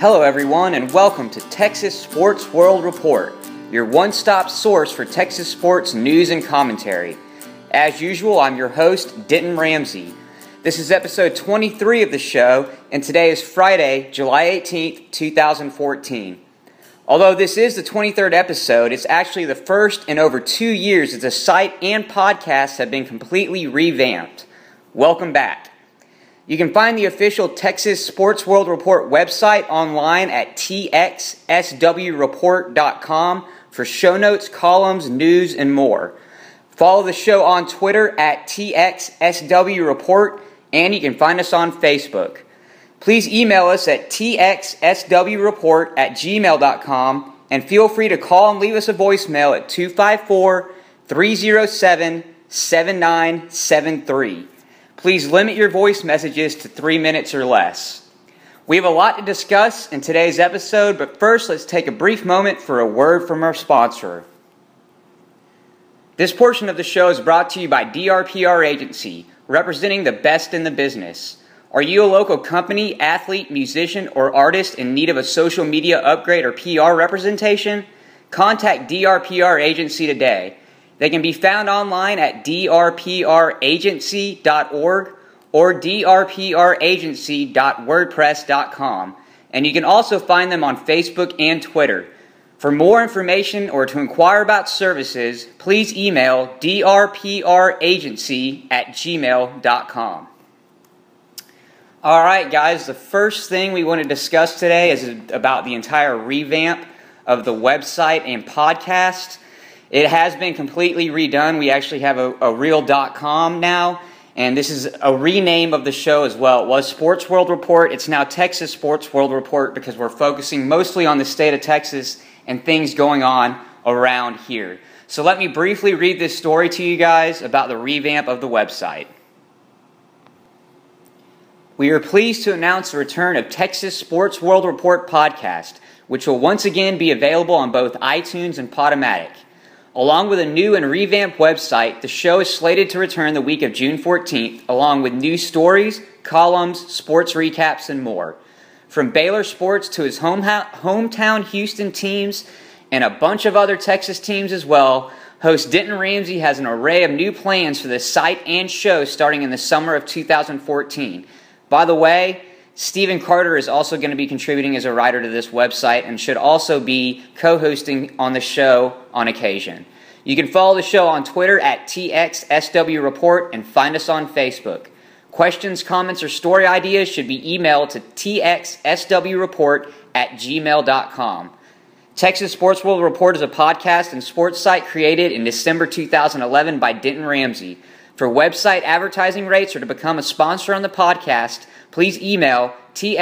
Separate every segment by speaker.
Speaker 1: Hello everyone and welcome to Texas Sports World Report, your one-stop source for Texas sports news and commentary. As usual, I'm your host, Denton Ramsey. This is episode 23 of the show, and today is Friday, July 18th, 2014. Although this is the 23rd episode, it's actually the first in over 2 years that the site and podcasts have been completely revamped. Welcome back. You can find the official Texas Sports World Report website online at txswreport.com for show notes, columns, news, and more. Follow the show on Twitter at txswreport, and you can find us on Facebook. Please email us at txswreport@gmail.com, and feel free to call and leave us a voicemail at 254-307-7973. Please limit your voice messages to 3 minutes or less. We have a lot to discuss in today's episode, but first let's take a brief moment for a word from our sponsor. This portion of the show is brought to you by DRPR Agency, representing the best in the business. Are you a local company, athlete, musician, or artist in need of a social media upgrade or PR representation? Contact DRPR Agency today. They can be found online at drpragency.org or drpragency.wordpress.com, and you can also find them on Facebook and Twitter. For more information or to inquire about services, please email drpragency@gmail.com. All right, guys, the first thing we want to discuss today is about the entire revamp of the website and podcast. It has been completely redone. We actually have a real.com now, and this is a rename of the show as well. It was Sports World Report. It's now Texas Sports World Report because we're focusing mostly on the state of Texas and things going on around here. So let me briefly read this story to you guys about the revamp of the website. We are pleased to announce the return of Texas Sports World Report podcast, which will once again be available on both iTunes and Podomatic. Along with a new and revamped website, the show is slated to return the week of June 14th, along with new stories, columns, sports recaps, and more. From Baylor sports to his hometown Houston teams and a bunch of other Texas teams as well, host Denton Ramsey has an array of new plans for the site and show starting in the summer of 2014. By the way, Stephen Carter is also going to be contributing as a writer to this website and should also be co-hosting on the show on occasion. You can follow the show on Twitter at TXSWReport and find us on Facebook. Questions, comments, or story ideas should be emailed to txswreport@gmail.com. Texas Sports World Report is a podcast and sports site created in December 2011 by Denton Ramsey. For website advertising rates or to become a sponsor on the podcast, please email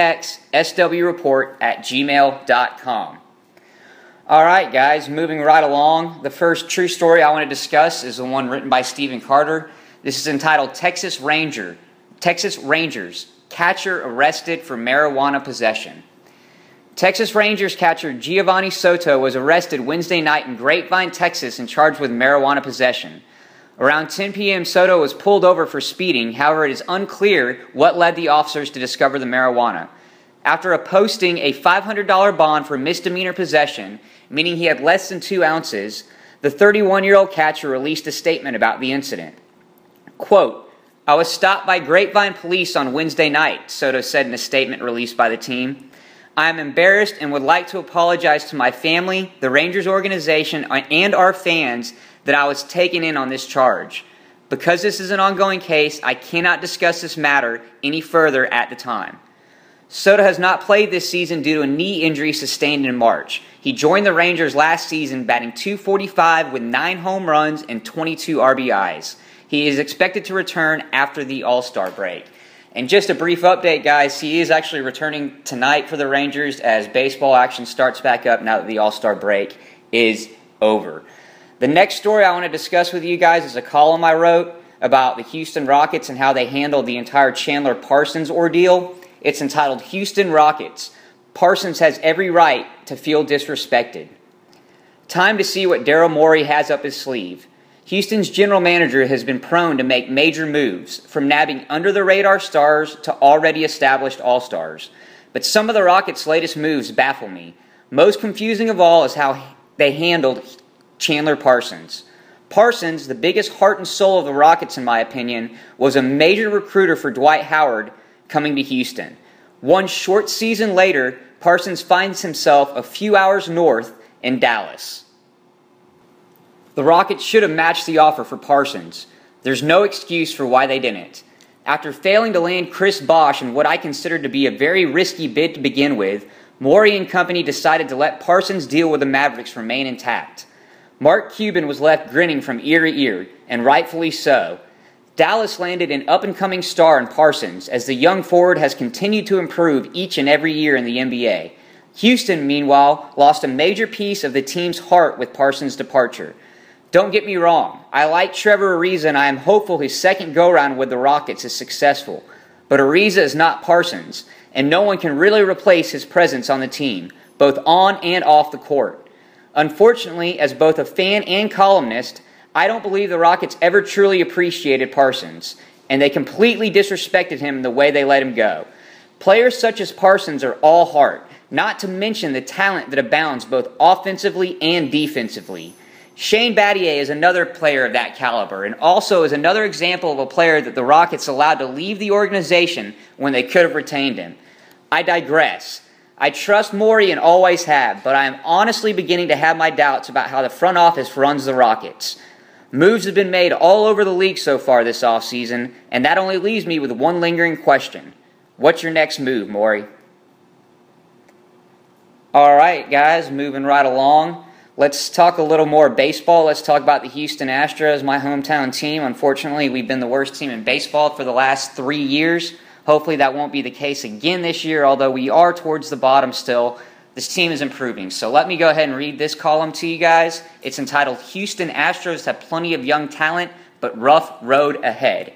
Speaker 1: txswreport@gmail.com. All right, guys, moving right along. The first true story I want to discuss is the one written by Stephen Carter. This is entitled Texas Rangers, Catcher Arrested for Marijuana Possession. Texas Rangers catcher Giovanni Soto was arrested Wednesday night in Grapevine, Texas, and charged with marijuana possession. Around 10 p.m., Soto was pulled over for speeding. However, it is unclear what led the officers to discover the marijuana. After posting a $500 bond for misdemeanor possession, meaning he had less than 2 ounces, the 31-year-old catcher released a statement about the incident. Quote, "I was stopped by Grapevine police on Wednesday night," Soto said in a statement released by the team. "I am embarrassed and would like to apologize to my family, the Rangers organization, and our fans that I was taken in on this charge. Because this is an ongoing case, I cannot discuss this matter any further at the time." Soto has not played this season due to a knee injury sustained in March. He joined the Rangers last season batting .245 with 9 home runs and 22 RBIs. He is expected to return after the All-Star break. And just a brief update, guys, he is actually returning tonight for the Rangers as baseball action starts back up now that the All-Star break is over. The next story I want to discuss with you guys is a column I wrote about the Houston Rockets and how they handled the entire Chandler Parsons ordeal. It's entitled Houston Rockets. Parsons has every right to feel disrespected. Time to see what Daryl Morey has up his sleeve. Houston's general manager has been prone to make major moves, from nabbing under-the-radar stars to already established all-stars. but some of the Rockets' latest moves baffle me. Most confusing of all is how they handled Chandler Parsons. Parsons, the biggest heart and soul of the Rockets in my opinion, was a major recruiter for Dwight Howard coming to Houston. One short season later, Parsons finds himself a few hours north in Dallas. The Rockets should have matched the offer for Parsons. There's no excuse for why they didn't. After failing to land Chris Bosh in what I considered to be a very risky bid to begin with, Morey and company decided to let Parsons' deal with the Mavericks remain intact. Mark Cuban was left grinning from ear to ear, and rightfully so. Dallas landed an up-and-coming star in Parsons, as the young forward has continued to improve each and every year in the NBA. Houston, meanwhile, lost a major piece of the team's heart with Parsons' departure. Don't get me wrong, I like Trevor Ariza and I am hopeful his second go-round with the Rockets is successful. But Ariza is not Parsons, and no one can really replace his presence on the team, both on and off the court. Unfortunately, as both a fan and columnist, I don't believe the Rockets ever truly appreciated Parsons, and they completely disrespected him in the way they let him go. Players such as Parsons are all heart, not to mention the talent that abounds both offensively and defensively. Shane Battier is another player of that caliber, and also is another example of a player that the Rockets allowed to leave the organization when they could have retained him. I digress. I trust Morey and always have, but I am honestly beginning to have my doubts about how the front office runs the Rockets. Moves have been made all over the league so far this offseason, and that only leaves me with one lingering question. What's your next move, Morey? All right, guys, moving right along. Let's talk a little more baseball. Let's talk about the Houston Astros, my hometown team. Unfortunately, we've been the worst team in baseball for the last 3 years. Hopefully that won't be the case again this year, although we are towards the bottom still. This team is improving. So let me go ahead and read this column to you guys. It's entitled, Houston Astros Have Plenty of Young Talent, but Rough Road Ahead.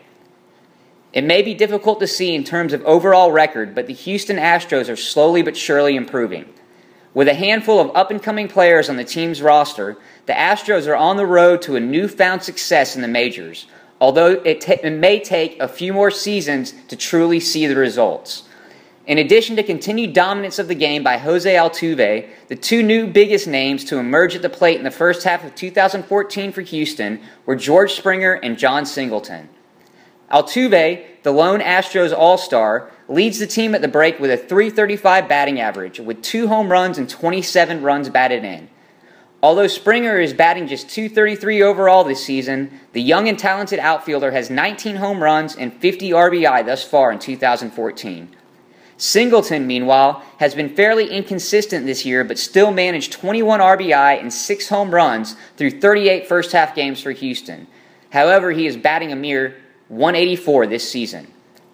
Speaker 1: It may be difficult to see in terms of overall record, but the Houston Astros are slowly but surely improving. With a handful of up-and-coming players on the team's roster, the Astros are on the road to a newfound success in the majors, although it may take a few more seasons to truly see the results. In addition to continued dominance of the game by Jose Altuve, the two new biggest names to emerge at the plate in the first half of 2014 for Houston were George Springer and John Singleton. Altuve, the lone Astros All-Star, leads the team at the break with a .335 batting average, with 2 home runs and 27 runs batted in. Although Springer is batting just .233 overall this season, the young and talented outfielder has 19 home runs and 50 RBI thus far in 2014. Singleton, meanwhile, has been fairly inconsistent this year, but still managed 21 RBI and 6 home runs through 38 first-half games for Houston. However, he is batting a mere .184 this season.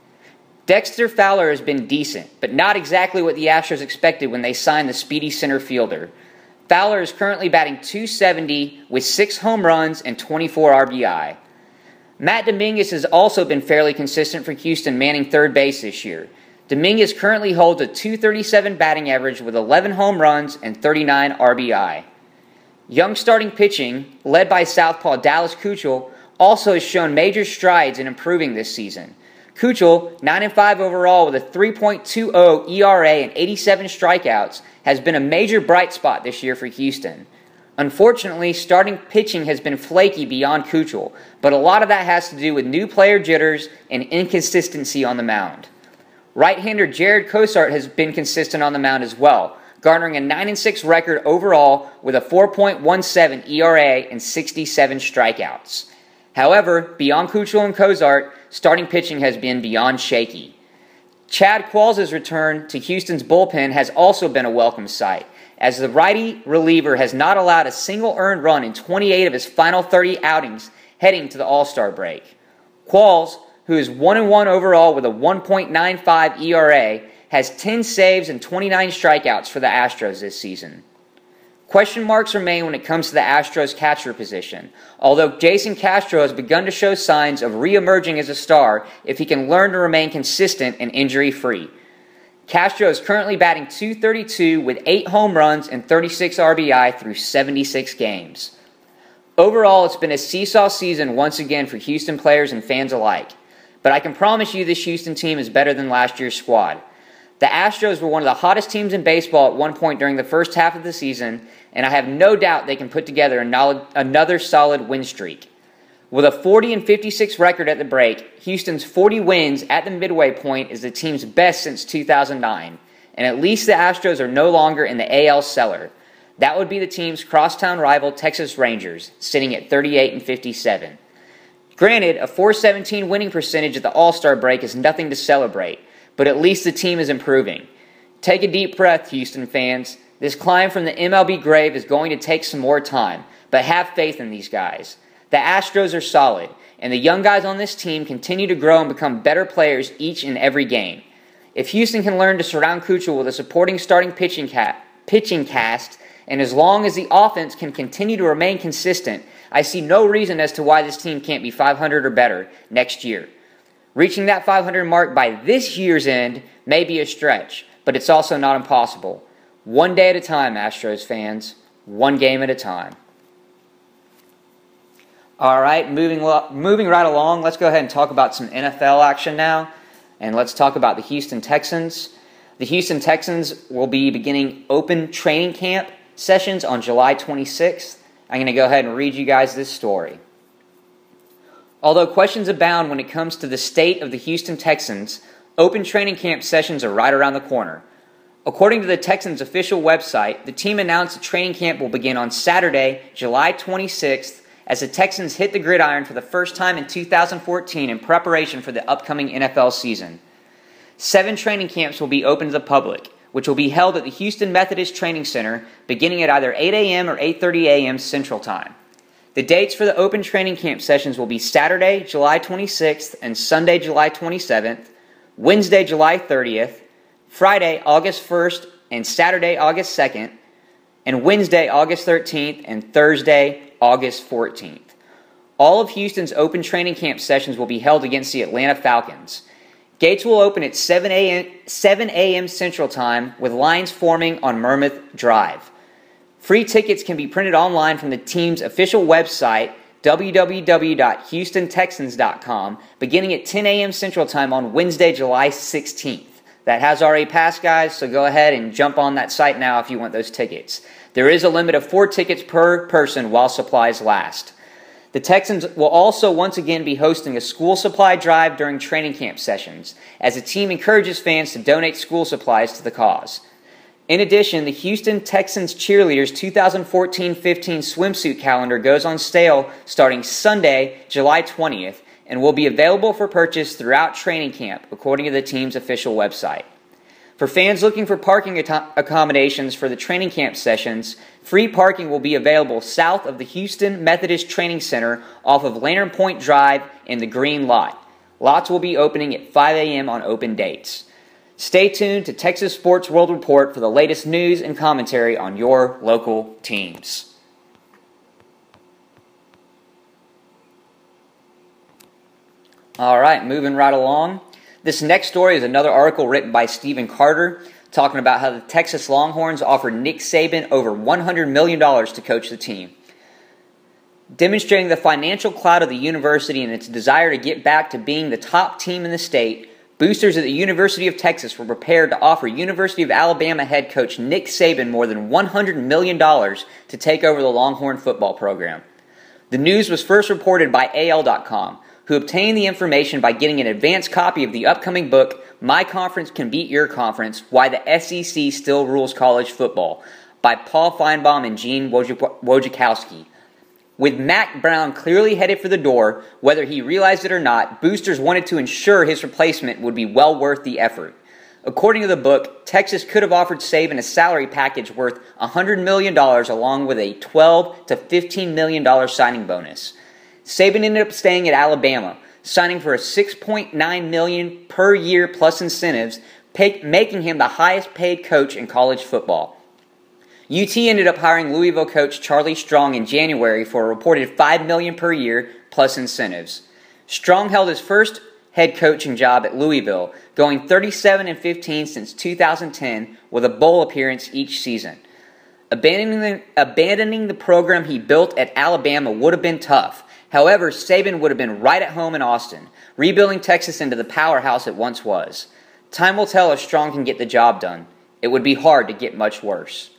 Speaker 1: Dexter Fowler has been decent, but not exactly what the Astros expected when they signed the speedy center fielder. Fowler is currently batting .270 with 6 home runs and 24 RBI. Matt Dominguez has also been fairly consistent for Houston, manning third base this year. Dominguez currently holds a .237 batting average with 11 home runs and 39 RBI. Young starting pitching, led by southpaw Dallas Keuchel, also has shown major strides in improving this season. Keuchel, 9-5 overall with a 3.20 ERA and 87 strikeouts, has been a major bright spot this year for Houston. Unfortunately, starting pitching has been flaky beyond Keuchel, but a lot of that has to do with new player jitters and inconsistency on the mound. Right-hander Jared Cosart has been consistent on the mound as well, garnering a 9-6 record overall with a 4.17 ERA and 67 strikeouts. However, beyond Keuchel and Cosart, starting pitching has been beyond shaky. Chad Qualls' return to Houston's bullpen has also been a welcome sight, as the righty reliever has not allowed a single earned run in 28 of his final 30 outings heading to the All-Star break. Qualls, who is 1-1 overall with a 1.95 ERA, has 10 saves and 29 strikeouts for the Astros this season. Question marks remain when it comes to the Astros' catcher position, although Jason Castro has begun to show signs of re-emerging as a star if he can learn to remain consistent and injury-free. Castro is currently batting .232 with 8 home runs and 36 RBI through 76 games. Overall, it's been a seesaw season once again for Houston players and fans alike, but I can promise you this Houston team is better than last year's squad. The Astros were one of the hottest teams in baseball at one point during the first half of the season, and I have no doubt they can put together another solid win streak. With a 40-56 record at the break, Houston's 40 wins at the midway point is the team's best since 2009, and at least the Astros are no longer in the AL cellar. That would be the team's crosstown rival Texas Rangers, sitting at 38-57. Granted, a .417 winning percentage at the All-Star break is nothing to celebrate, but at least the team is improving. Take a deep breath, Houston fans. This climb from the MLB grave is going to take some more time, but have faith in these guys. The Astros are solid, and the young guys on this team continue to grow and become better players each and every game. If Houston can learn to surround Keuchel with a supporting starting pitching cast, and as long as the offense can continue to remain consistent, I see no reason as to why this team can't be 500 or better next year. Reaching that 500 mark by this year's end may be a stretch, but it's also not impossible. One day at a time, Astros fans. One game at a time. All right, moving right along, let's go ahead and talk about some NFL action now. And let's talk about the Houston Texans. The Houston Texans will be beginning open training camp sessions on July 26th. I'm going to go ahead and read you guys this story. Although questions abound when it comes to the state of the Houston Texans, open training camp sessions are right around the corner. According to the Texans' official website, the team announced the training camp will begin on Saturday, July 26th, as the Texans hit the gridiron for the first time in 2014 in preparation for the upcoming NFL season. 7 training camps will be open to the public, which will be held at the Houston Methodist Training Center beginning at either 8 a.m. or 8:30 a.m. Central Time. The dates for the open training camp sessions will be Saturday, July 26th and Sunday, July 27th, Wednesday, July 30th, Friday, August 1st and Saturday, August 2nd, and Wednesday, August 13th and Thursday, August 14th. All of Houston's open training camp sessions will be held against the Atlanta Falcons. Gates will open at 7 a.m. Central Time, with lines forming on Monmouth Drive. Free tickets can be printed online from the team's official website, www.houstontexans.com, beginning at 10 a.m. Central Time on Wednesday, July 16th. That has already passed, guys, so go ahead and jump on that site now if you want those tickets. There is a limit of 4 tickets per person while supplies last. The Texans will also once again be hosting a school supply drive during training camp sessions, as the team encourages fans to donate school supplies to the cause. In addition, the Houston Texans cheerleaders' 2014-15 swimsuit calendar goes on sale starting Sunday, July 20th, and will be available for purchase throughout training camp, according to the team's official website. For fans looking for parking accommodations for the training camp sessions, free parking will be available south of the Houston Methodist Training Center off of Lantern Point Drive in the Green Lot. Lots will be opening at 5 a.m. on open dates. Stay tuned to Texas Sports World Report for the latest news and commentary on your local teams. All right, moving right along. This next story is another article written by Stephen Carter talking about how the Texas Longhorns offered Nick Saban over $100 million to coach the team. Demonstrating the financial clout of the university and its desire to get back to being the top team in the state, boosters at the University of Texas were prepared to offer University of Alabama head coach Nick Saban more than $100 million to take over the Longhorn football program. The news was first reported by AL.com, who obtained the information by getting an advanced copy of the upcoming book, My Conference Can Beat Your Conference, Why the SEC Still Rules College Football, by Paul Feinbaum and Gene Wojciechowski. With Mack Brown clearly headed for the door, whether he realized it or not, boosters wanted to ensure his replacement would be well worth the effort. According to the book, Texas could have offered Saban a salary package worth $100 million along with a $12 to $15 million signing bonus. Saban ended up staying at Alabama, signing for a $6.9 million per year plus incentives, making him the highest paid coach in college football. UT ended up hiring Louisville coach Charlie Strong in January for a reported $5 million per year plus incentives. Strong held his first head coaching job at Louisville, going 37-15 since 2010 with a bowl appearance each season. Abandoning the program he built at Alabama would have been tough. However, Saban would have been right at home in Austin, rebuilding Texas into the powerhouse it once was. Time will tell if Strong can get the job done. It would be hard to get much worse.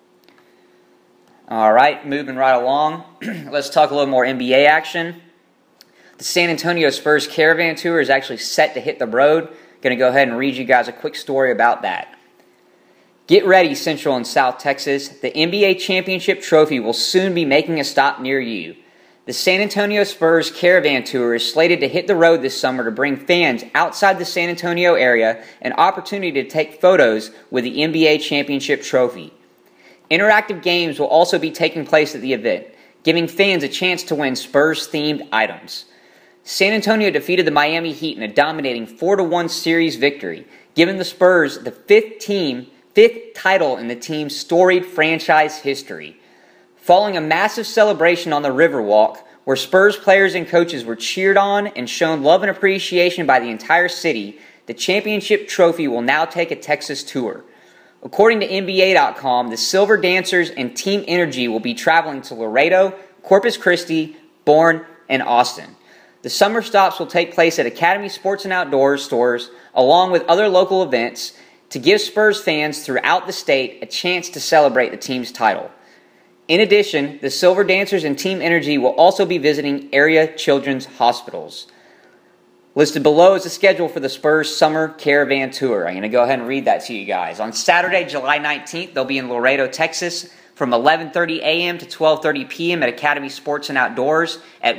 Speaker 1: All right, moving right along. Let's talk a little more NBA action. The San Antonio Spurs Caravan Tour is actually set to hit the road. Going to go ahead and read you guys a quick story about that. Get ready, Central and South Texas. The NBA Championship Trophy will soon be making a stop near you. The San Antonio Spurs Caravan Tour is slated to hit the road this summer to bring fans outside the San Antonio area an opportunity to take photos with the NBA Championship Trophy. Interactive games will also be taking place at the event, giving fans a chance to win Spurs-themed items. San Antonio defeated the Miami Heat in a dominating 4-1 series victory, giving the Spurs the fifth title in the team's storied franchise history. Following a massive celebration on the Riverwalk, where Spurs players and coaches were cheered on and shown love and appreciation by the entire city, the championship trophy will now take a Texas tour. According to NBA.com, the Silver Dancers and Team Energy will be traveling to Laredo, Corpus Christi, Bourne, and Austin. The summer stops will take place at Academy Sports and Outdoors stores, along with other local events, to give Spurs fans throughout the state a chance to celebrate the team's title. In addition, the Silver Dancers and Team Energy will also be visiting area children's hospitals. Listed below is the schedule for the Spurs Summer Caravan Tour. I'm going to go ahead and read that to you guys. On Saturday, July 19th, they'll be in Laredo, Texas, from 11:30 a.m. to 12:30 p.m. at Academy Sports and Outdoors at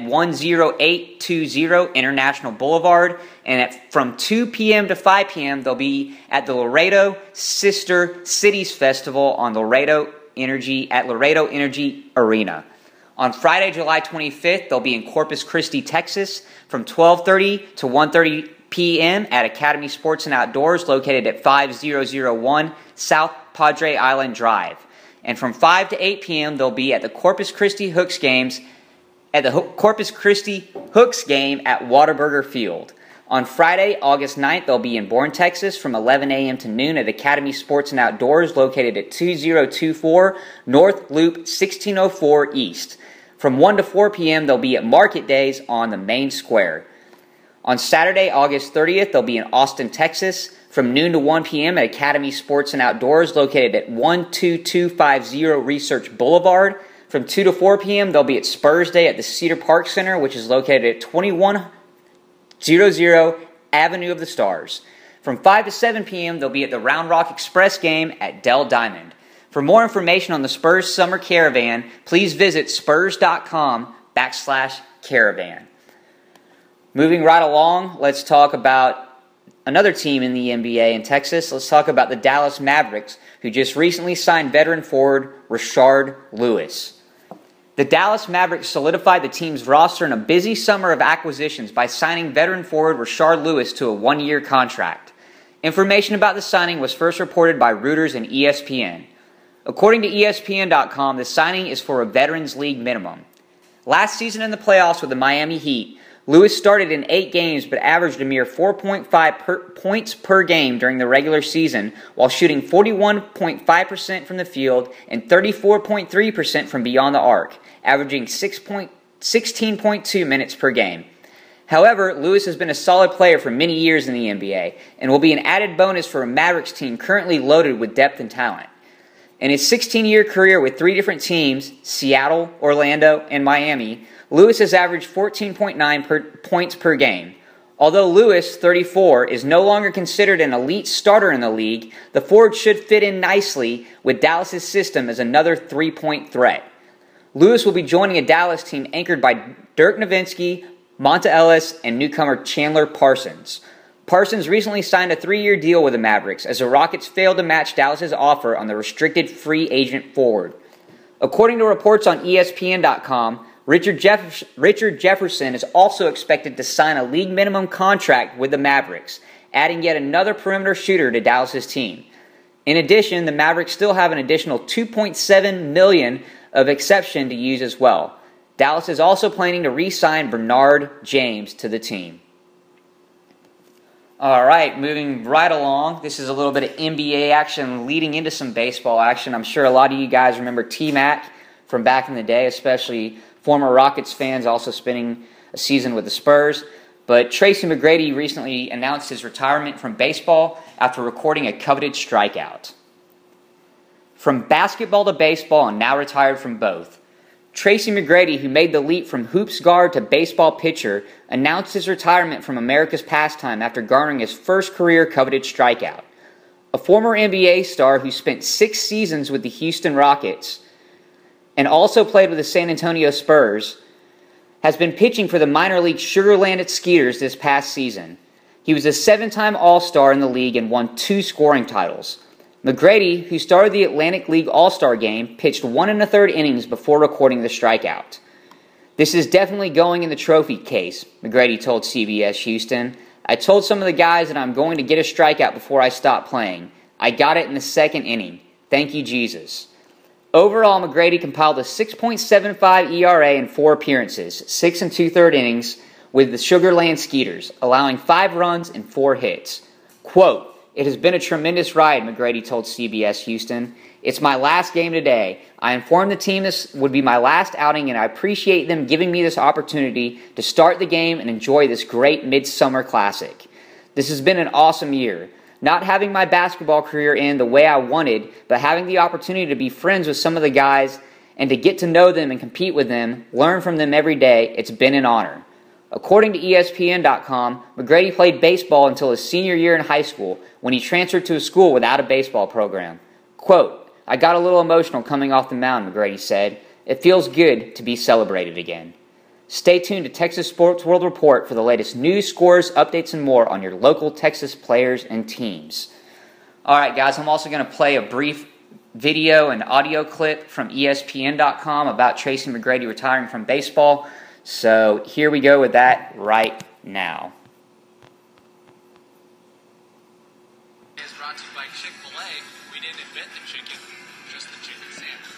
Speaker 1: 10820 International Boulevard. And from 2 p.m. to 5 p.m., they'll be at the Laredo Sister Cities Festival on Laredo Energy Arena. On Friday, July 25th, they'll be in Corpus Christi, Texas, from 12:30 to 1:30 p.m. at Academy Sports and Outdoors, located at 5001 South Padre Island Drive. And from 5 to 8 p.m., they'll be at the Corpus Christi Hooks games at Whataburger Field. On Friday, August 9th, they'll be in Bourne, Texas, from 11 a.m. to noon at Academy Sports and Outdoors, located at 2024 North Loop 1604 East. From 1 to 4 p.m., they'll be at Market Days on the main square. On Saturday, August 30th, they'll be in Austin, Texas, from noon to 1 p.m. at Academy Sports and Outdoors, located at 12250 Research Boulevard. From 2 to 4 p.m., they'll be at Spurs Day at the Cedar Park Center, which is located at 2100 Avenue of the Stars. From 5 to 7 p.m., they'll be at the Round Rock Express game at Dell Diamond. For more information on the Spurs Summer Caravan, please visit spurs.com/caravan. Moving right along, let's talk about another team in the NBA in Texas. Let's talk about the Dallas Mavericks, who just recently signed veteran forward Rashard Lewis. The Dallas Mavericks solidified the team's roster in a busy summer of acquisitions by signing veteran forward Rashard Lewis to a one-year contract. Information about the signing was first reported by Reuters and ESPN. According to ESPN.com, the signing is for a Veterans League minimum. Last season in the playoffs with the Miami Heat, Lewis started in 8 games but averaged a mere 4.5 points per game during the regular season while shooting 41.5% from the field and 34.3% from beyond the arc, averaging 16.2 minutes per game. However, Lewis has been a solid player for many years in the NBA and will be an added bonus for a Mavericks team currently loaded with depth and talent. In his 16-year career with 3 different teams, Seattle, Orlando, and Miami, Lewis has averaged 14.9 points per game. Although Lewis, 34, is no longer considered an elite starter in the league, the forward should fit in nicely with Dallas' system as another three-point threat. Lewis will be joining a Dallas team anchored by Dirk Nowitzki, Monta Ellis, and newcomer Chandler Parsons. Parsons recently signed a 3-year deal with the Mavericks as the Rockets failed to match Dallas' offer on the restricted free agent forward. According to reports on ESPN.com, Richard Jefferson is also expected to sign a league minimum contract with the Mavericks, adding yet another perimeter shooter to Dallas' team. In addition, the Mavericks still have an additional $2.7 million of exception to use as well. Dallas is also planning to re-sign Bernard James to the team. All right, moving right along. This is a little bit of NBA action leading into some baseball action. I'm sure a lot of you guys remember T-Mac from back in the day, especially former Rockets fans also spending a season with the Spurs. but Tracy McGrady recently announced his retirement from baseball after recording a coveted strikeout. From basketball to baseball and now retired from both, Tracy McGrady, who made the leap from hoops guard to baseball pitcher, announced his retirement from America's pastime after garnering his first career coveted strikeout. A former NBA star who spent 6 seasons with the Houston Rockets and also played with the San Antonio Spurs, has been pitching for the minor league Sugar Land Skeeters this past season. He was a 7-time All-Star in the league and won 2 scoring titles. McGrady, who started the Atlantic League All-Star game, pitched 1 1/3 innings before recording the strikeout. "This is definitely going in the trophy case," McGrady told CBS Houston. "I told some of the guys that I'm going to get a strikeout before I stop playing. I got it in the 2nd inning. Thank you, Jesus." Overall, McGrady compiled a 6.75 ERA in 4 appearances, 6 2/3 innings, with the Sugar Land Skeeters, allowing 5 runs and 4 hits. Quote, "It has been a tremendous ride," McGrady told CBS Houston. "It's my last game today. I informed the team this would be my last outing, and I appreciate them giving me this opportunity to start the game and enjoy this great midsummer classic. This has been an awesome year. Not having my basketball career end the way I wanted, but having the opportunity to be friends with some of the guys and to get to know them and compete with them, learn from them every day, it's been an honor." According to ESPN.com, McGrady played baseball until his senior year in high school when he transferred to a school without a baseball program. Quote, "I got a little emotional coming off the mound," McGrady said. "It feels good to be celebrated again." Stay tuned to Texas Sports World Report for the latest news, scores, updates, and more on your local Texas players and teams. All right, guys, I'm also going to play a brief video and audio clip from ESPN.com about Tracy McGrady retiring from baseball. So here we go with that right now.
Speaker 2: Is brought to you by Chick-fil-A. We didn't invent the chicken, just the chicken sandwich.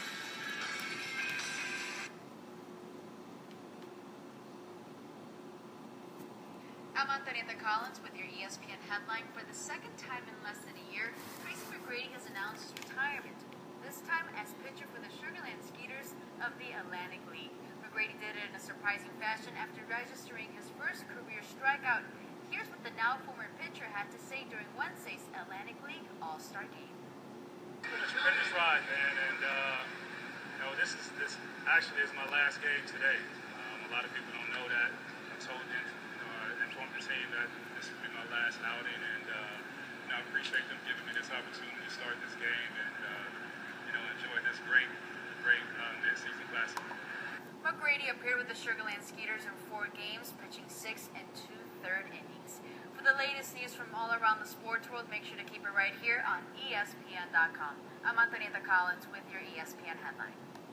Speaker 3: I'm Antonieta Collins with your ESPN headline. For the 2nd time in less than a year, Tracy McGrady has announced his retirement, this time as pitcher for the Sugar Land Skeeters of the Atlantic League. McGrady did it in a surprising fashion after registering his first career strikeout. Here's what the now former pitcher had to say during Wednesday's Atlantic League All-Star game.
Speaker 4: It's been a tremendous ride, man, and this actually is my last game today. A lot of people don't know that. I told them, informed the team that this would be my last outing, and I appreciate them giving me this opportunity to start this game and enjoy this great mid-season classic.
Speaker 3: McGrady appeared with the Sugar Land Skeeters in 4 games, pitching 6 2/3 innings. For the latest news from all around the sports world, make sure to keep it right here on ESPN.com. I'm Antonieta Collins with your ESPN headline.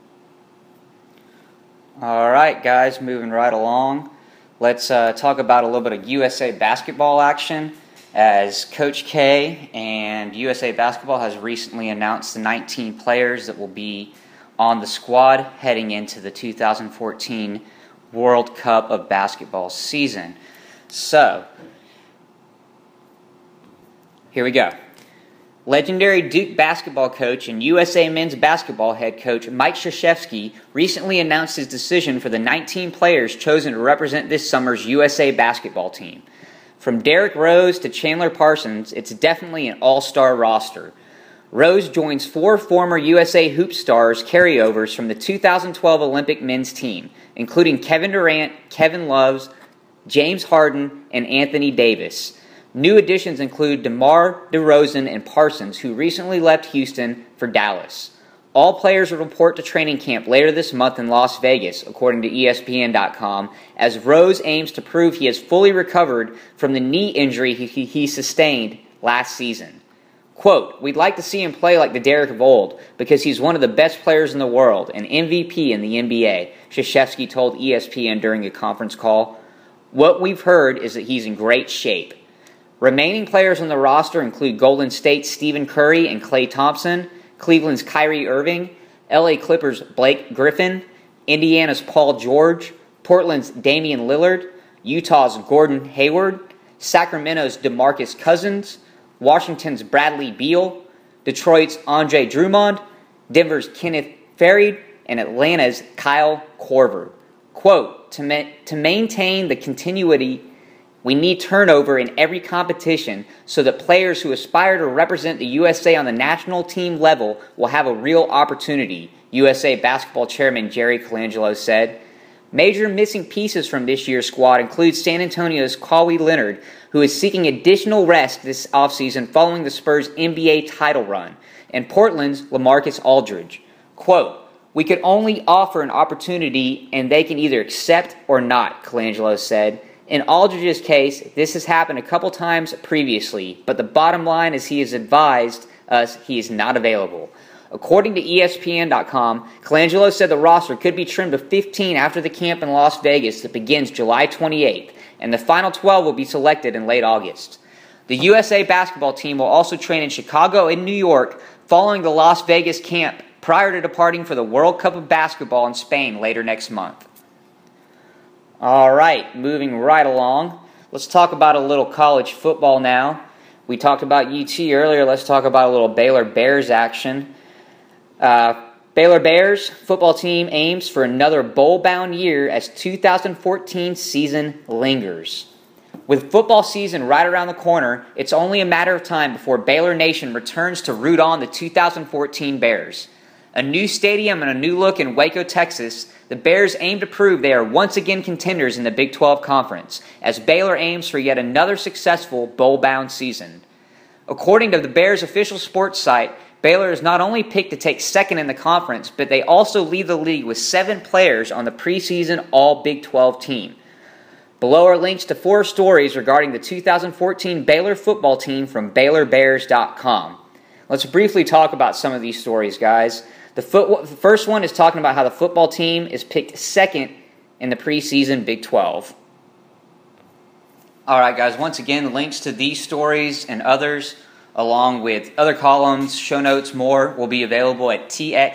Speaker 1: All right, guys, moving right along. Let's talk about a little bit of USA basketball action, as Coach K and USA Basketball has recently announced the 19 players that will be on the squad heading into the 2014 World Cup of Basketball season. So, here we go. Legendary Duke basketball coach and USA men's basketball head coach Mike Krzyzewski recently announced his decision for the 19 players chosen to represent this summer's USA basketball team. From Derrick Rose to Chandler Parsons, it's definitely an all-star roster. Rose joins 4 former USA hoop stars carryovers from the 2012 Olympic men's team, including Kevin Durant, Kevin Love, James Harden, and Anthony Davis. New additions include DeMar DeRozan and Parsons, who recently left Houston for Dallas. All players will report to training camp later this month in Las Vegas, according to ESPN.com, as Rose aims to prove he has fully recovered from the knee injury he sustained last season. Quote, "We'd like to see him play like the Derrick of old because he's one of the best players in the world, an MVP in the NBA," Krzyzewski told ESPN during a conference call. "What we've heard is that he's in great shape." Remaining players on the roster include Golden State's Stephen Curry and Klay Thompson, Cleveland's Kyrie Irving, LA Clippers' Blake Griffin, Indiana's Paul George, Portland's Damian Lillard, Utah's Gordon Hayward, Sacramento's DeMarcus Cousins, Washington's Bradley Beal, Detroit's Andre Drummond, Denver's Kenneth Faried, and Atlanta's Kyle Korver. Quote, to maintain the continuity We need turnover in every competition so that players who aspire to represent the USA on the national team level will have a real opportunity, USA basketball chairman Jerry Colangelo said. Major missing pieces from this year's squad include San Antonio's Kawhi Leonard, who is seeking additional rest this offseason following the Spurs' NBA title run, and Portland's LaMarcus Aldridge. Quote, "We could only offer an opportunity and they can either accept or not," Colangelo said. In Aldridge's case, this has happened a couple times previously, but the bottom line is he has advised us he is not available. According to ESPN.com, Colangelo said the roster could be trimmed to 15 after the camp in Las Vegas that begins July 28th, and the final 12 will be selected in late August. The USA basketball team will also train in Chicago and New York following the Las Vegas camp prior to departing for the World Cup of Basketball in Spain later next month. All right, moving right along. Let's talk about a little college football now. We talked about UT earlier. Let's talk about a little Baylor Bears action. Baylor Bears football team aims for another bowl-bound year as 2014 season lingers. With football season right around the corner, it's only a matter of time before Baylor Nation returns to root on the 2014 Bears. A new stadium and a new look in Waco, Texas, the Bears aim to prove they are once again contenders in the Big 12 Conference, as Baylor aims for yet another successful bowl-bound season. According to the Bears' official sports site, Baylor is not only picked to take second in the conference, but they also lead the league with 7 players on the preseason All-Big 12 team. Below are links to 4 stories regarding the 2014 Baylor football team from BaylorBears.com. Let's briefly talk about some of these stories, guys. The first one is talking about how the football team is picked second in the preseason Big 12. All right, guys, once again, links to these stories and others, along with other columns, show notes, more, will be available at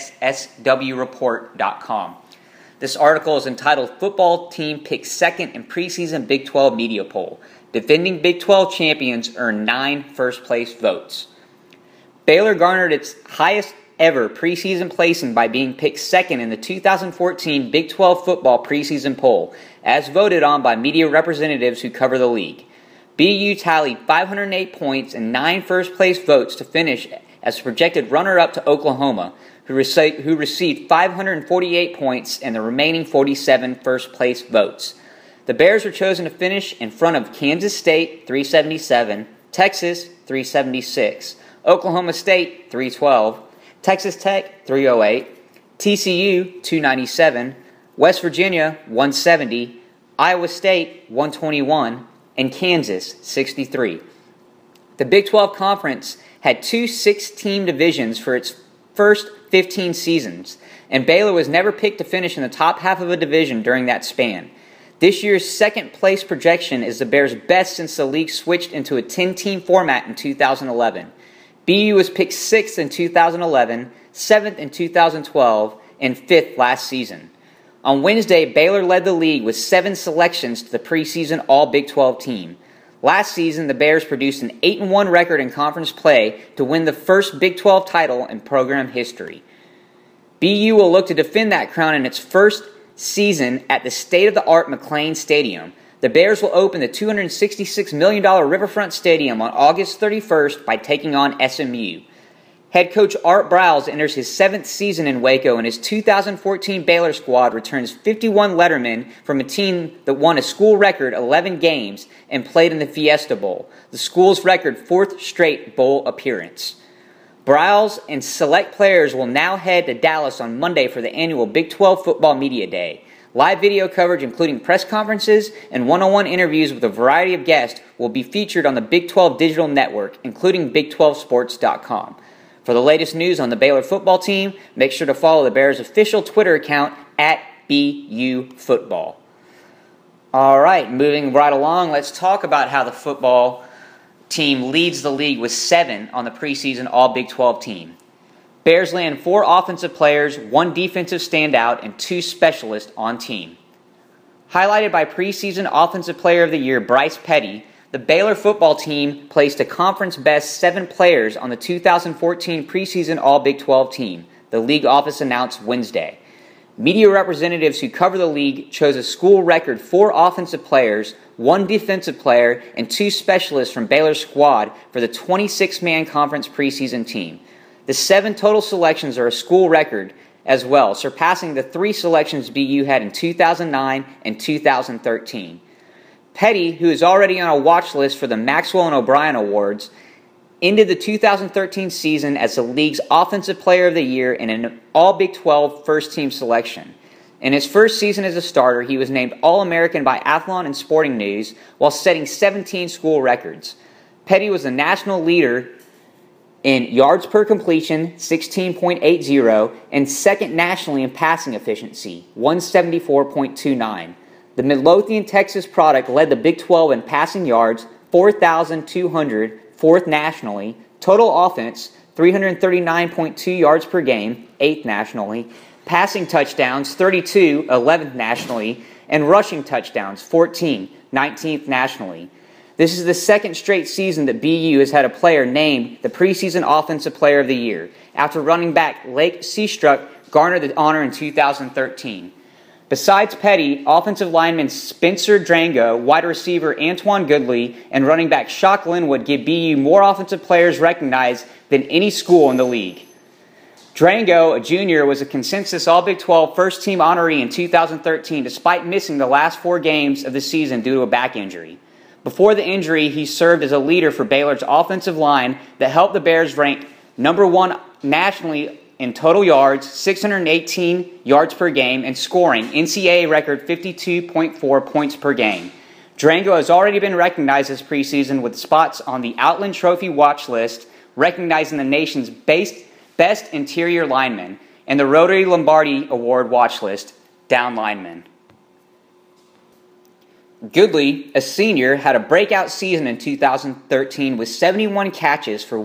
Speaker 1: txswreport.com. This article is entitled Football Team Picks Second in Preseason Big 12 Media Poll. Defending Big 12 champions earn 9 first-place votes. Baylor garnered its highest ever preseason placing by being picked second in the 2014 Big 12 football preseason poll, as voted on by media representatives who cover the league. BU tallied 508 points and 9 first-place votes to finish as a projected runner-up to Oklahoma, who received 548 points and the remaining 47 first-place votes. The Bears were chosen to finish in front of Kansas State, 377, Texas, 376, Oklahoma State, 312, Texas Tech, 308, TCU, 297, West Virginia, 170, Iowa State, 121, and Kansas, 63. The Big 12 Conference had 2 6-team divisions for its first 15 seasons, and Baylor was never picked to finish in the top half of a division during that span. This year's second-place projection is the Bears' best since the league switched into a 10-team format in 2011. BU was picked 6th in 2011, 7th in 2012, and 5th last season. On Wednesday, Baylor led the league with 7 selections to the preseason All-Big 12 team. Last season, the Bears produced an 8-1 record in conference play to win the first Big 12 title in program history. BU will look to defend that crown in its first season at the state-of-the-art McLean Stadium. The Bears will open the $266 million Riverfront Stadium on August 31st by taking on SMU. Head coach Art Briles enters his 7th season in Waco, and his 2014 Baylor squad returns 51 lettermen from a team that won a school record 11 games and played in the Fiesta Bowl, the school's record 4th straight bowl appearance. Briles and select players will now head to Dallas on Monday for the annual Big 12 Football Media Day. Live video coverage, including press conferences and one-on-one interviews with a variety of guests, will be featured on the Big 12 Digital Network, including Big12Sports.com. For the latest news on the Baylor football team, make sure to follow the Bears' official Twitter account at BU Football. All right, moving right along, let's talk about how the football team leads the league with 7 on the preseason All-Big 12 team. Bears land 4 offensive players, 1 defensive standout, and 2 specialists on team. Highlighted by preseason Offensive Player of the Year Bryce Petty, the Baylor football team placed a conference-best 7 players on the 2014 preseason All-Big 12 team, the league office announced Wednesday. Media representatives who cover the league chose a school record 4 offensive players, 1 defensive player, and 2 specialists from Baylor's squad for the 26-man conference preseason team. The 7 total selections are a school record as well, surpassing the 3 selections BU had in 2009 and 2013. Petty, who is already on a watch list for the Maxwell and O'Brien Awards, ended the 2013 season as the league's Offensive Player of the Year and an All-Big 12 first-team selection. In his first season as a starter, he was named All-American by Athlon and Sporting News while setting 17 school records. Petty was the national leader in yards per completion, 16.80, and second nationally in passing efficiency, 174.29. The Midlothian, Texas product led the Big 12 in passing yards, 4,200, 4th nationally, total offense, 339.2 yards per game, 8th nationally, passing touchdowns, 32, 11th nationally, and rushing touchdowns, 14, 19th nationally. This is the second straight season that BU has had a player named the preseason Offensive Player of the Year, after running back Lake Seastruck garnered the honor in 2013. Besides Petty, offensive lineman Spencer Drango, wide receiver Antoine Goodley, and running back Shock Linwood give BU more offensive players recognized than any school in the league. Drango, a junior, was a consensus All-Big 12 first-team honoree in 2013 despite missing the last 4 games of the season due to a back injury. Before the injury, he served as a leader for Baylor's offensive line that helped the Bears rank number 1 nationally in total yards, 618 yards per game, and scoring NCAA record 52.4 points per game. Drango has already been recognized this preseason with spots on the Outland Trophy watch list, recognizing the nation's best interior lineman, and the Rotary Lombardi Award watch list, down lineman. Goodley, a senior, had a breakout season in 2013 with 71 catches for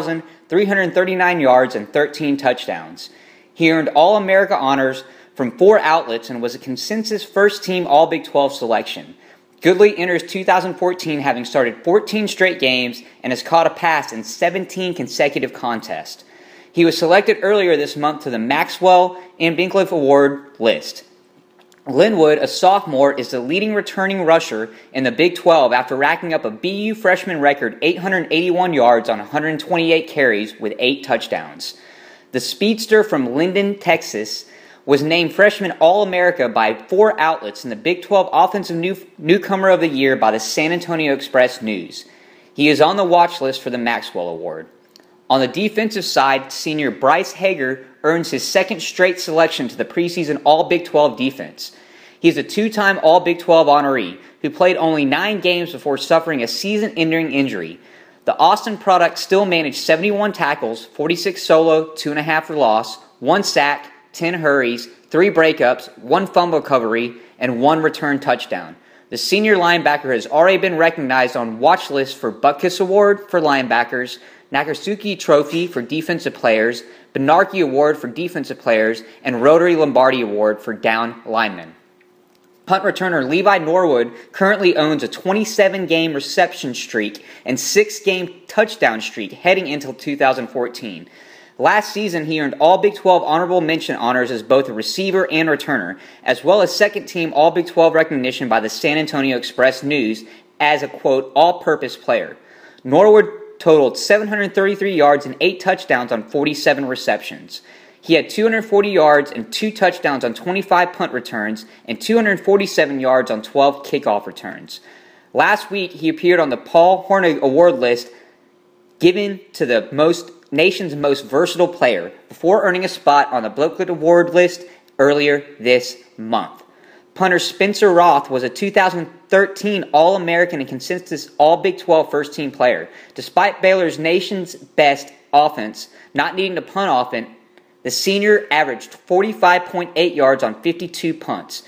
Speaker 1: 1,339 yards and 13 touchdowns. He earned All-America honors from 4 outlets and was a consensus first-team All-Big 12 selection. Goodley enters 2014 having started 14 straight games and has caught a pass in 17 consecutive contests. He was selected earlier this month to the Maxwell and Binkliff Award list. Linwood, a sophomore, is the leading returning rusher in the Big 12 after racking up a BU freshman record 881 yards on 128 carries with 8 touchdowns. The speedster from Linden, Texas, was named Freshman All-America by 4 outlets in the Big 12 Offensive Newcomer of the Year by the San Antonio Express-News. He is on the watch list for the Maxwell Award. On the defensive side, senior Bryce Hager earns his second straight selection to the preseason All-Big 12 defense. He is a 2-time All-Big 12 honoree who played only 9 games before suffering a season-ending injury. The Austin product still managed 71 tackles, 46 solo, 2.5 for loss, 1 sack, 10 hurries, 3 breakups, 1 fumble recovery, and 1 return touchdown. The senior linebacker has already been recognized on watch lists for Butkus Award for linebackers, Nakasuki Trophy for defensive players, Benarki Award for defensive players, and Rotary Lombardi Award for down linemen. Punt returner Levi Norwood currently owns a 27-game reception streak and 6-game touchdown streak heading into 2014. Last season, he earned all Big 12 honorable mention honors as both a receiver and returner, as well as second-team All Big 12 recognition by the San Antonio Express-News as a, quote, all-purpose player. Norwood totaled 733 yards and 8 touchdowns on 47 receptions. He had 240 yards and 2 touchdowns on 25 punt returns and 247 yards on 12 kickoff returns. Last week, he appeared on the Paul Hornung Award list given to the nation's most versatile player before earning a spot on the Bloklet Award list earlier this month. Punter Spencer Roth was a 2013 All-American and consensus All-Big 12 first-team player. Despite Baylor's nation's best offense not needing to punt often, the senior averaged 45.8 yards on 52 punts,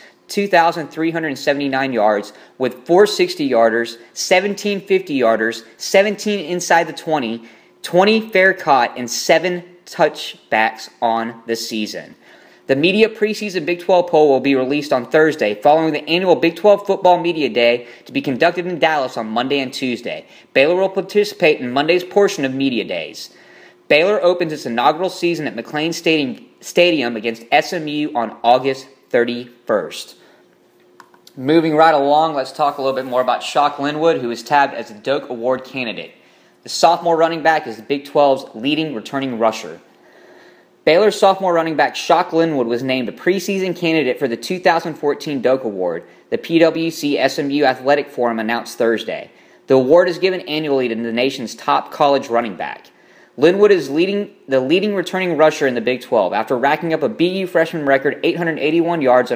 Speaker 1: 2,379 yards, with 4 60-yarders, 17 50-yarders, 17 inside the 20, 20 fair caught, and 7 touchbacks on the season. The media preseason Big 12 poll will be released on Thursday, following the annual Big 12 Football Media Day to be conducted in Dallas on Monday and Tuesday. Baylor will participate in Monday's portion of Media Days. Baylor opens its inaugural season at McLean Stadium Stadium against SMU on August 31st. Moving right along, let's talk a little bit more about Shock Linwood, who is tabbed as a Doak Award candidate. The sophomore running back is the Big 12's leading returning rusher. Baylor's sophomore running back Shock Linwood was named a preseason candidate for the 2014 Doak Award, the PWC SMU Athletic Forum announced Thursday. The award is given annually to the nation's top college running back. Linwood is the leading returning rusher in the Big 12 after racking up a BU freshman record 881 yards on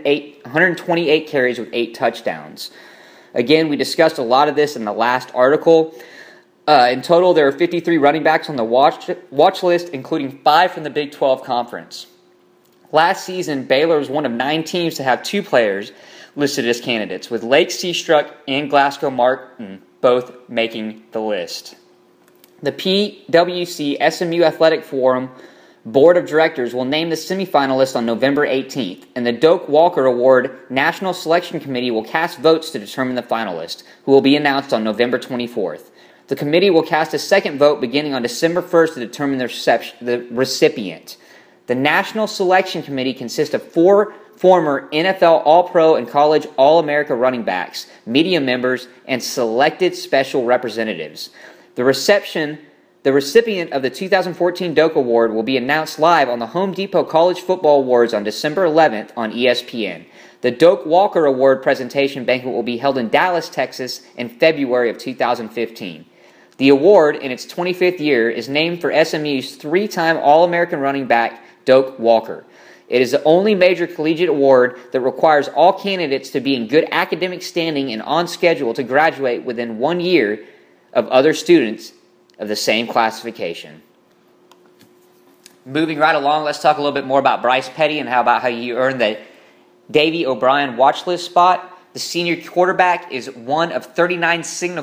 Speaker 1: 128 carries with 8 touchdowns. Again, we discussed a lot of this in the last article. In total, there are 53 running backs on the watch list, including 5 from the Big 12 Conference. Last season, Baylor was one of 9 teams to have 2 players listed as candidates, with Lake Seastruck and Glasgow Martin both making the list. The PWC SMU Athletic Forum Board of Directors will name the semifinalists on November 18th, and the Doak Walker Award National Selection Committee will cast votes to determine the finalists, who will be announced on November 24th. The committee will cast a second vote beginning on December 1st to determine the recipient. The National Selection Committee consists of 4 former NFL All-Pro and College All-America running backs, media members, and selected special representatives. The recipient of the 2014 Doak Award will be announced live on the Home Depot College Football Awards on December 11th on ESPN. The Doak Walker Award presentation banquet will be held in Dallas, Texas in February of 2015. The award, in its 25th year, is named for SMU's 3-time All-American running back, Doak Walker. It is the only major collegiate award that requires all candidates to be in good academic standing and on schedule to graduate within 1 year of other students of the same classification. Moving right along, let's talk a little bit more about Bryce Petty and how he earned the Davey O'Brien watch list spot. The senior quarterback is one of 39 signal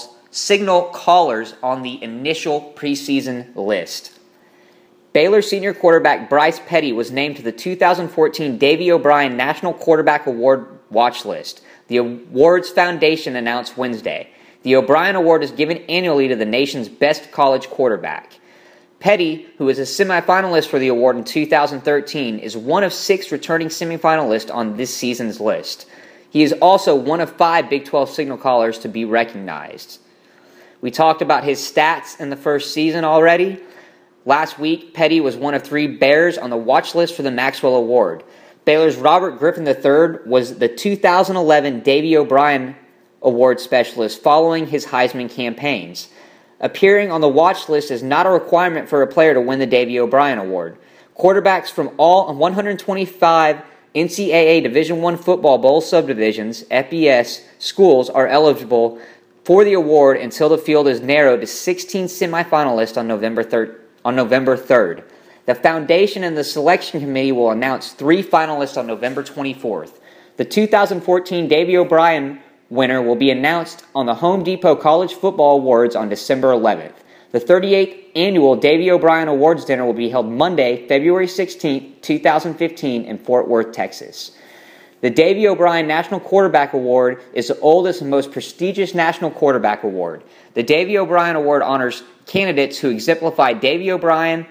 Speaker 1: callers on the initial preseason list. Baylor senior quarterback Bryce Petty was named to the 2014 Davey O'Brien National Quarterback Award watch list, the award's foundation announced Wednesday. The O'Brien Award is given annually to the nation's best college quarterback. Petty, who is a semifinalist for the award in 2013, is one of 6 returning semifinalists on this season's list. He is also one of 5 Big 12 signal callers to be recognized. We talked about his stats in the first season already. Last week, Petty was one of 3 Bears on the watch list for the Maxwell Award. Baylor's Robert Griffin III was the 2011 Davey O'Brien Award specialist following his Heisman campaigns. Appearing on the watch list is not a requirement for a player to win the Davey O'Brien Award. Quarterbacks from all 125 NCAA Division I football bowl subdivisions, FBS, schools are eligible for the award until the field is narrowed to 16 semifinalists on November 3rd. The foundation and the selection committee will announce 3 finalists on November 24th. The 2014 Davey O'Brien winner will be announced on the Home Depot College Football Awards on December 11th. The 38th annual Davey O'Brien Awards dinner will be held Monday, February 16th, 2015 in Fort Worth, Texas. The Davey O'Brien National Quarterback Award is the oldest and most prestigious national quarterback award. The Davey O'Brien Award honors candidates who exemplify Davey O'Brien's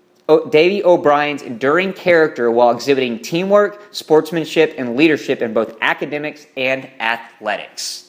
Speaker 1: enduring character while exhibiting teamwork, sportsmanship, and leadership in both academics and athletics.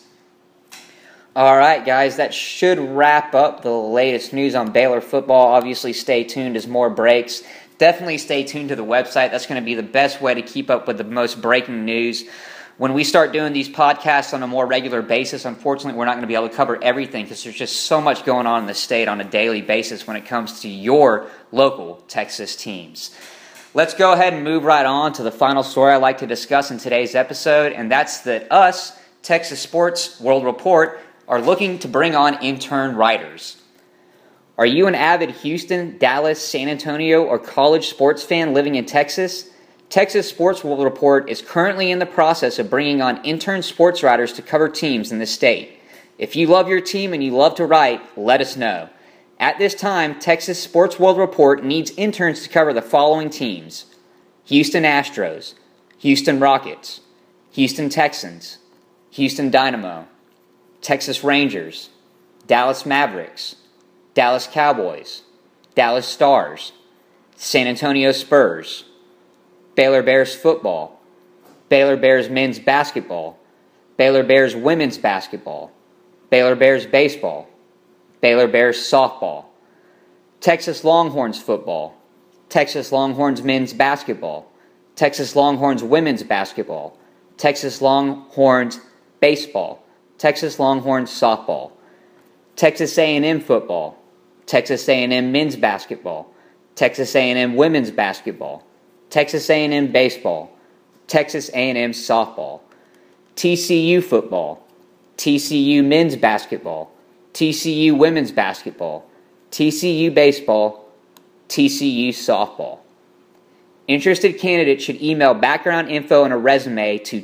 Speaker 1: All right, guys, that should wrap up the latest news on Baylor football. Obviously, stay tuned as more breaks. Definitely stay tuned to the website. That's going to be the best way to keep up with the most breaking news. When we start doing these podcasts on a more regular basis, unfortunately, we're not going to be able to cover everything because there's just so much going on in the state on a daily basis when it comes to your local Texas teams. Let's go ahead and move right on to the final story I'd like to discuss in today's episode, and that's that us, Texas Sports World Report, are looking to bring on intern writers. Are you an avid Houston, Dallas, San Antonio, or college sports fan living in Texas? Texas Sports World Report is currently in the process of bringing on intern sports writers to cover teams in the state. If you love your team and you love to write, let us know. At this time, Texas Sports World Report needs interns to cover the following teams: Houston Astros, Houston Rockets, Houston Texans, Houston Dynamo, Texas Rangers, Dallas Mavericks, Dallas Cowboys, Dallas Stars, San Antonio Spurs, Baylor Bears football, Baylor Bears men's basketball, Baylor Bears women's basketball, Baylor Bears baseball, Baylor Bears softball, Texas Longhorns football, Texas Longhorns men's basketball, Texas Longhorns women's basketball, Texas Longhorns baseball, Texas Longhorns softball, Texas A&M football, Texas A&M men's basketball, Texas A&M women's basketball, Texas A&M baseball, Texas A&M softball, TCU football, TCU men's basketball, TCU women's basketball, TCU baseball, TCU softball. Interested candidates should email background info and a resume to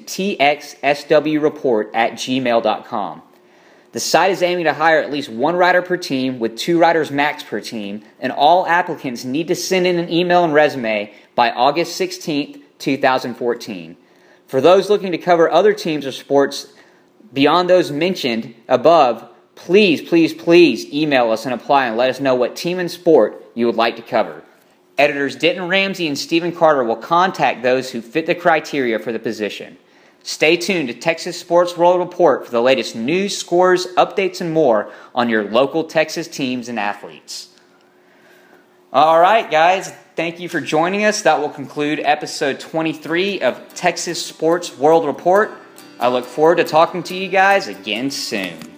Speaker 1: txswreport@gmail.com. The site is aiming to hire at least one writer per team with 2 writers max per team, and all applicants need to send in an email and resume by August 16th, 2014. For those looking to cover other teams or sports beyond those mentioned above, please email us and apply and let us know what team and sport you would like to cover. Editors Denton Ramsey and Stephen Carter will contact those who fit the criteria for the position. Stay tuned to Texas Sports World Report for the latest news, scores, updates, and more on your local Texas teams and athletes. All right, guys, thank you for joining us. That will conclude episode 23 of Texas Sports World Report. I look forward to talking to you guys again soon.